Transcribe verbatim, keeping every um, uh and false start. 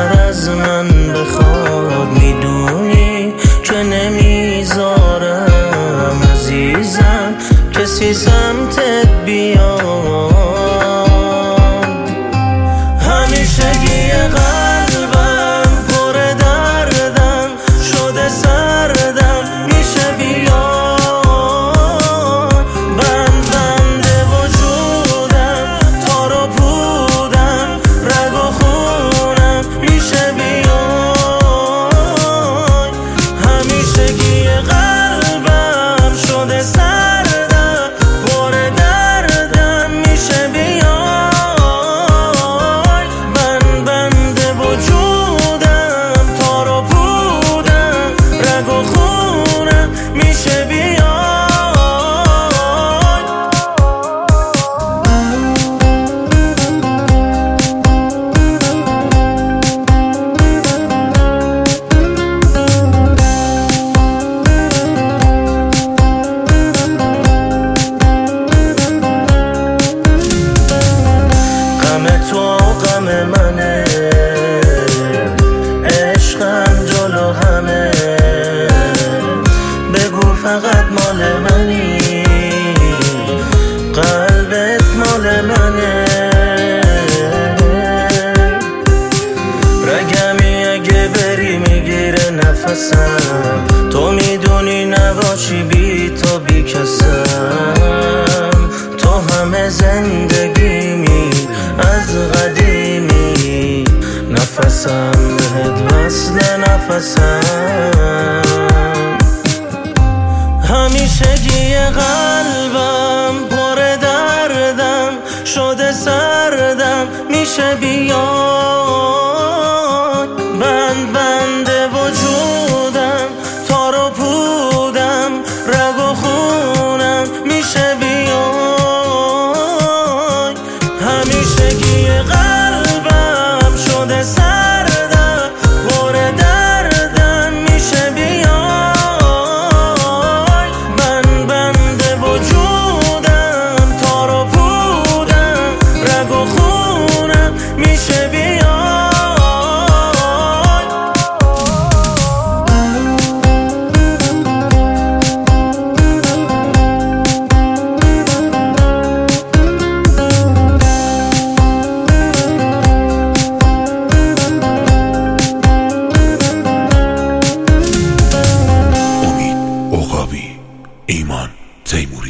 بیشتر از من بخواد، میدونی که نمیذارم عزیزم کسی سمتت بیاد. همیشگی قلبم پر دردم شده، سردم میشه بیاد. بند بند وجودم تار و پودم، رگ و خونم میشه بیاد. همیشگی قلبم شده، سردم پر دردم میشه بیاد. بند بند وجودم تار و پودم، رگ و خونم میشه بیاد. غم تو غم منه، عشقم جلو همه. بگو فقط مال منی، قلبت مال منه. رگمی اگه بری میگیره نفسم، تو میدونی نباشی بی تو بی کسم. تو همه زندگیمی از قدیمی، نفسم بهت وصل نفسم. همیشگی قلبم پر دردم شده، سردم میشه بیاد. بند بند وجودم تار و پودم، رگ و خونم میشه بیاد. همیشگی قلبم شده، سردم پر دردم میشه بیاد. بند بند وجودم تار و پودم، رگ و خونم میشه بیاد. امید عقابی، ایمان تیموری.